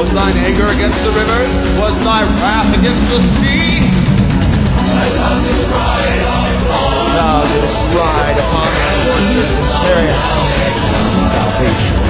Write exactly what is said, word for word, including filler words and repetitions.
Was thine anger against the rivers? Was thy wrath against the sea? Thou didst ride upon thy horses and chariots. Salvation